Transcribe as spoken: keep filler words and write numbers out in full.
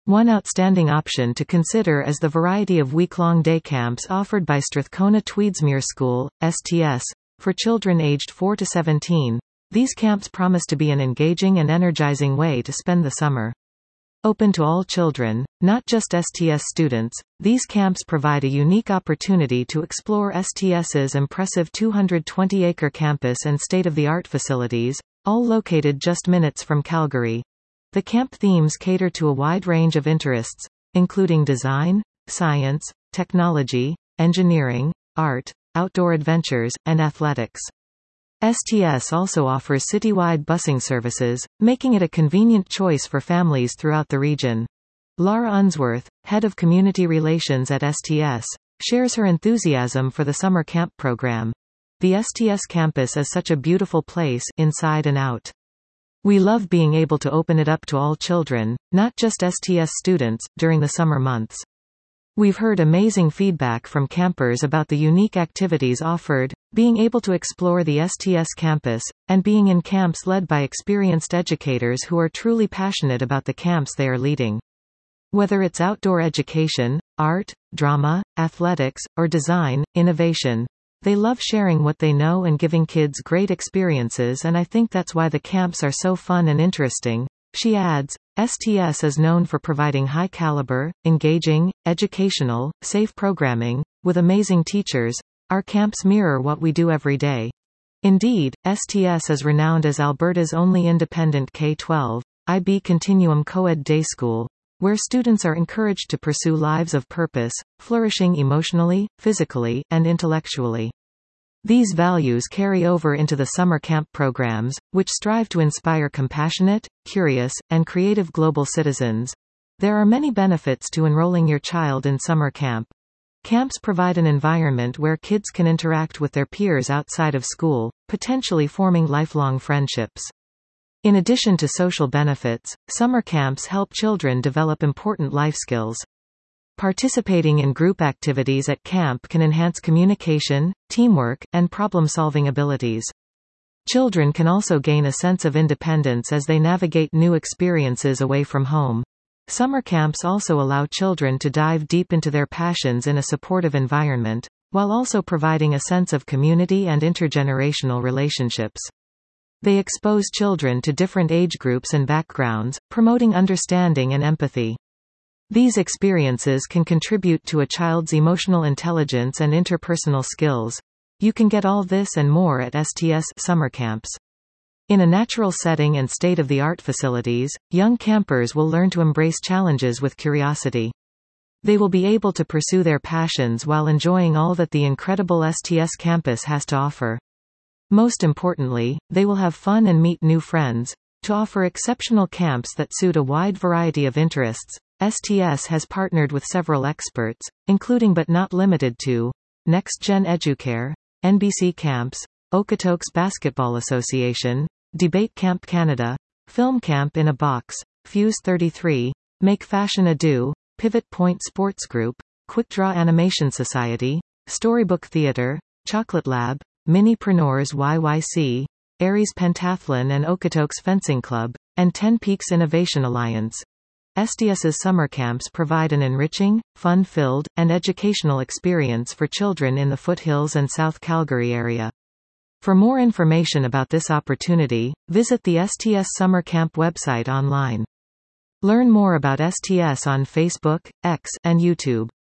One outstanding option to consider is the variety of week-long day camps offered by Strathcona Tweedsmuir School, S T S, for children aged four to seventeen. These camps promise to be an engaging and energizing way to spend the summer. Open to all children, not just S T S students, these camps provide a unique opportunity to explore STS's impressive two hundred twenty acre campus and state-of-the-art facilities, all located just minutes from Calgary. The camp themes cater to a wide range of interests, including design, science, technology, engineering, art, outdoor adventures, and athletics. S T S also offers citywide busing services, making it a convenient choice for families throughout the region. Laura Unsworth, head of community relations at S T S, shares her enthusiasm for the summer camp program. The S T S campus is such a beautiful place, inside and out. We love being able to open it up to all children, not just S T S students, during the summer months. We've heard amazing feedback from campers about the unique activities offered, being able to explore the S T S campus, and being in camps led by experienced educators who are truly passionate about the camps they are leading. Whether it's outdoor education, art, drama, athletics, or design, innovation, they love sharing what they know and giving kids great experiences, and I think that's why the camps are so fun and interesting. She adds, S T S is known for providing high-caliber, engaging, educational, safe programming, with amazing teachers. Our camps mirror what we do every day. Indeed, S T S is renowned as Alberta's only independent K twelve, I B Continuum co-ed day school, where students are encouraged to pursue lives of purpose, flourishing emotionally, physically, and intellectually. These values carry over into the summer camp programs, which strive to inspire compassionate, curious, and creative global citizens. There are many benefits to enrolling your child in summer camp. Camps provide an environment where kids can interact with their peers outside of school, potentially forming lifelong friendships. In addition to social benefits, summer camps help children develop important life skills. Participating in group activities at camp can enhance communication, teamwork, and problem-solving abilities. Children can also gain a sense of independence as they navigate new experiences away from home. Summer camps also allow children to dive deep into their passions in a supportive environment, while also providing a sense of community and intergenerational relationships. They expose children to different age groups and backgrounds, promoting understanding and empathy. These experiences can contribute to a child's emotional intelligence and interpersonal skills. You can get all this and more at S T S summer camps. In a natural setting and state-of-the-art facilities, young campers will learn to embrace challenges with curiosity. They will be able to pursue their passions while enjoying all that the incredible S T S campus has to offer. Most importantly, they will have fun and meet new friends. To offer exceptional camps that suit a wide variety of interests, S T S has partnered with several experts, including but not limited to NextGen Educare, N B C Camps, Okotoks Basketball Association, Debate Camp Canada, Film Camp in a Box, Fuse thirty-three, Make Fashion Ado, Pivot Point Sports Group, Quickdraw Animation Society, Storybook Theatre, Chocolate Lab, Minipreneurs Y Y C, Aries Pentathlon and Okotoks Fencing Club, and Ten Peaks Innovation Alliance. STS's summer camps provide an enriching, fun-filled, and educational experience for children in the foothills and South Calgary area. For more information about this opportunity, visit the S T S Summer Camp website online. Learn more about S T S on Facebook, X, and YouTube.